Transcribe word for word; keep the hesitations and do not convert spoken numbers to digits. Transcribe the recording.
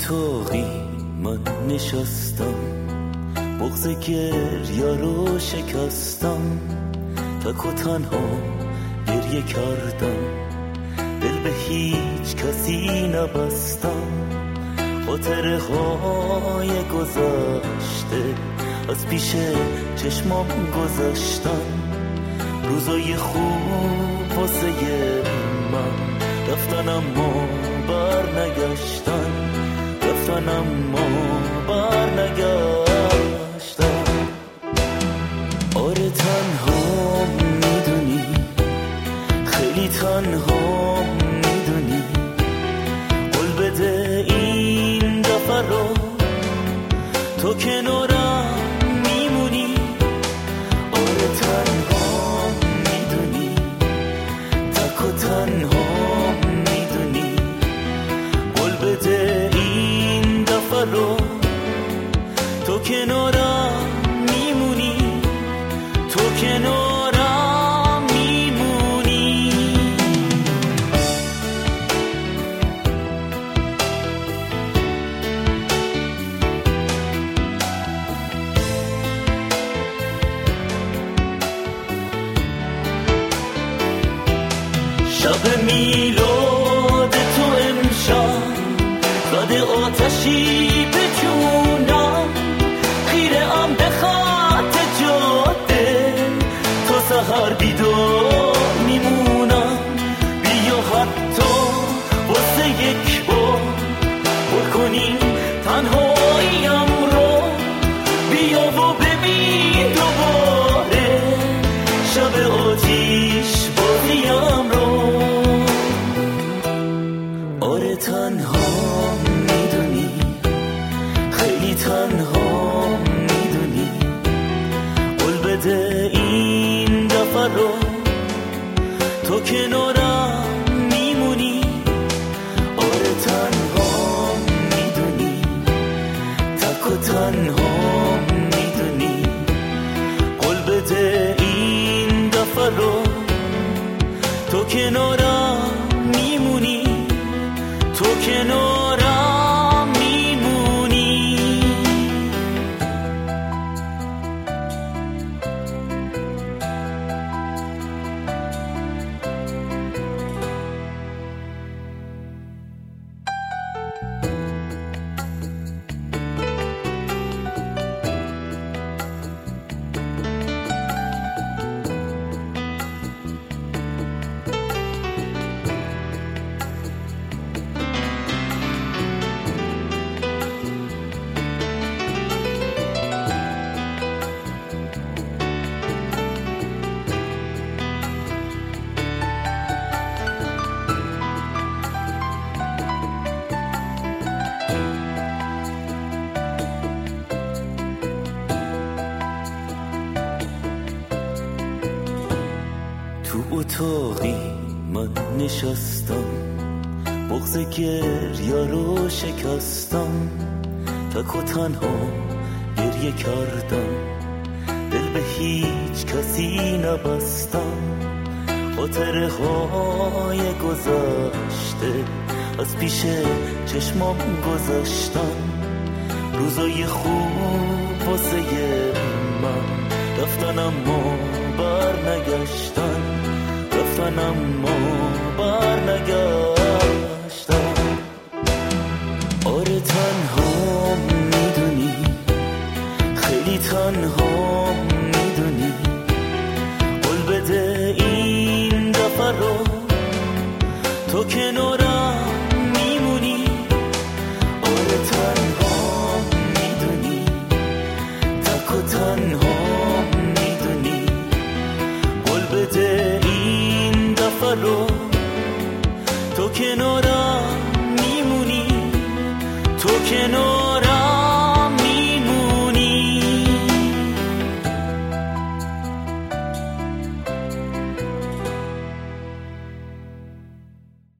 اتاقی من نشستم، بغض گریا رو شکستم، تک و تنها گریه کردم، دل به هیچ کسی نبستم. خاطره های گذشته از پیش چشمام گذشتن، روزای خوب واسه من رفتن اما بر نگشتن، رفتن اما بر نگشتن. آره تنها میدونی، خیلی تنها میدونی، قول بده این دفعه رو تو کنارم میمونی. آره تنها میدونی، تک و تنها میدونی، قول بده این دفعه رو تو کنارم میمونی، تو کنارم میمونی. شب میلاد تو امشب زده آتشی به جونم، خیره ام به خط جاده تا سحر بیدار میمونم. بیا حتی واسه یک بار پر کنیم تنهاییم رو، بیا و ببین دوباره شب آتیش بازیم رو. آره تنها میدونی، خیلی تنها میدونی، قول بده این دفعه رو تو کنارم میمونی. آره تنها میدونی، تک و تنها میدونی، قول بده این دفعه رو تو کنارم میمونی، تو کنارم میمونی. تو اتاقی من نشستم، بغض گریا رو شکستم، تک و تنها گریه کردم، دل به هیچ کسی نبستم. خاطره های گذشته از پیش چشمام گذشتن، روزای خوب واسه من رفتن اما بر نگشتن، رفتن اما بر نگشتن. آره تنها میدونی، خیلی تنها میدونی، قول بده این دفعه رو تو کنارم میمونی. آره تنها میدونی، تک و تنها میدونی، قول بده این دفعه رو تو کنارم میمونی، تو کنارم